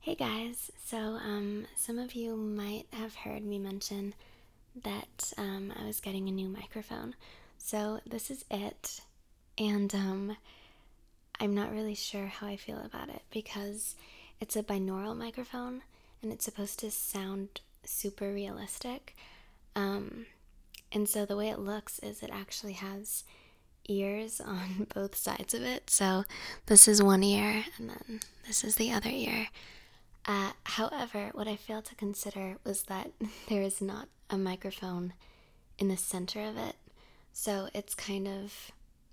Hey guys, some of you might have heard me mention that I was getting a new microphone. So this is it, and I'm not really sure how I feel about it because it's a binaural microphone and it's supposed to sound super realistic. Um, and so the way it looks is it actually has ears on both sides of it. So this is one ear and then this is the other ear. However, what I failed to consider was that there is not a microphone in the center of it. So it's kind of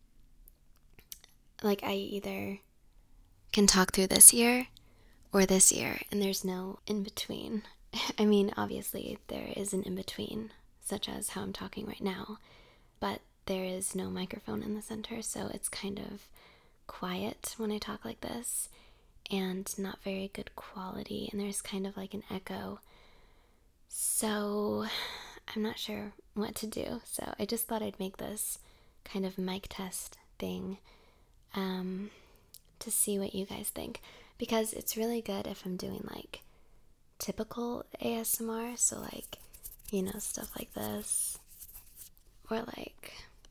like I either can talk through this ear or this ear, and there's no in between. I mean, obviously, there is an in between, such as how I'm talking right now, but there is no microphone in the center, so it's kind of quiet when I talk like this and not very good quality, and there's kind of like an echo. So I'm not sure what to do. So I just thought I'd make this kind of mic test thing um, to see what you guys think. Because it's really good if I'm doing like typical ASMR. So, like, stuff like this. Or like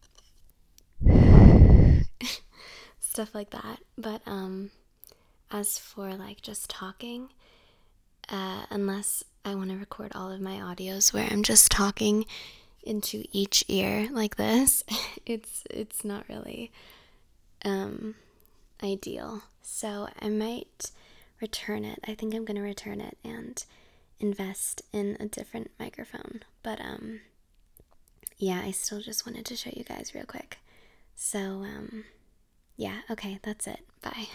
stuff like that. But as for like just talking, unless I want to record all of my audios where I'm just talking into each ear like this, it's not really ideal. So I might return it. I think I'm gonna return it and invest in a different microphone. But yeah, I still just wanted to show you guys real quick. So yeah, okay, that's it. Bye.